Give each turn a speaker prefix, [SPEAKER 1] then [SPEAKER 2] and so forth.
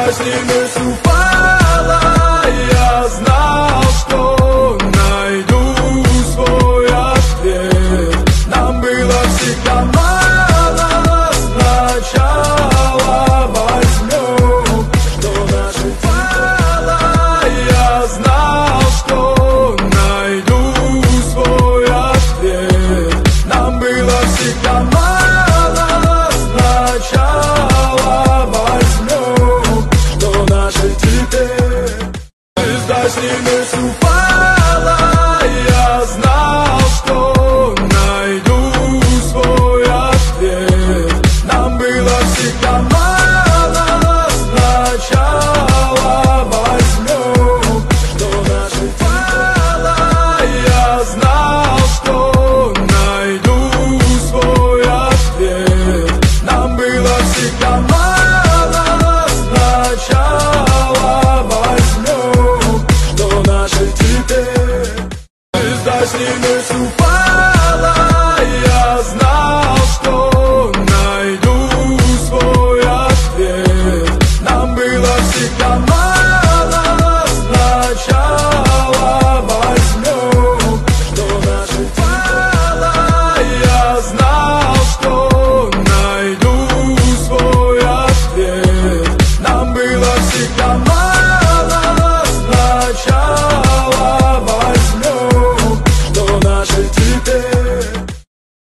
[SPEAKER 1] с ними упала, я знал, что найду свой ответ. Нам было всегда мало, сначала возьмем, что наше упало, я знал, что найду свой ответ. Нам было всегда мало, сначала возьмем, что наше теперь. Звезда с ними